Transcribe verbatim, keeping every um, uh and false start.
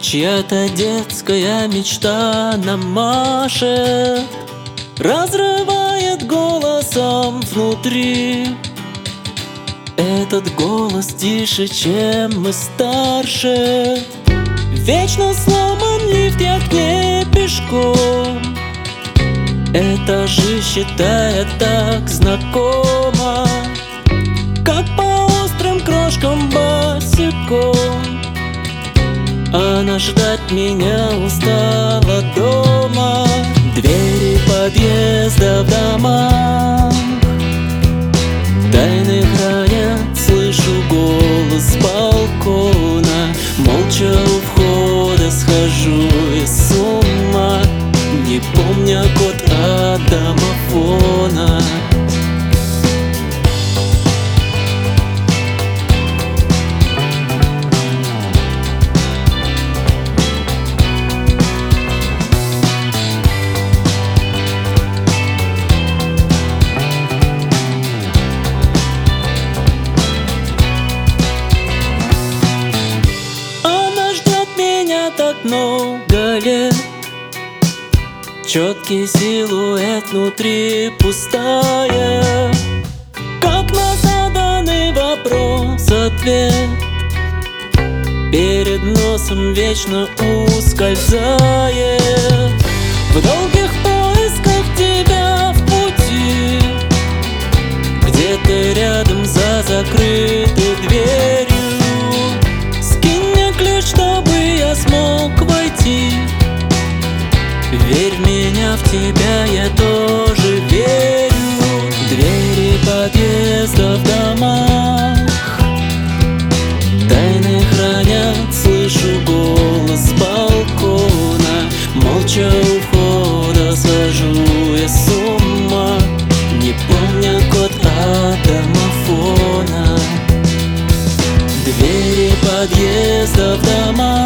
Чья-то детская мечта нам машет, разрывает голосом внутри. Этот голос тише, чем мы старше. Вечно сломан лифт, я к ней пешком. Эта жизнь считает так знакома, как по острым крошкам босиком. Она ждать меня устала дома. Двери подъезда в домах тайны хранят, слышу голос с балкона. Молча у входа схожу я с ума, не помня код от домофона. Так много лет, четкий силуэт внутри пустая, как на заданный вопрос ответ. Перед носом вечно ускользает. В долгих поисках тебя в пути, где-то рядом за закрытой дверью. Чтобы я смог войти, верь в меня, в тебя я тоже верю. Двери подъезда в домах тайны хранят, слышу голос с балкона. Молча у входа схожу я с ума, не помня код от домофона. Двери подъезда в домах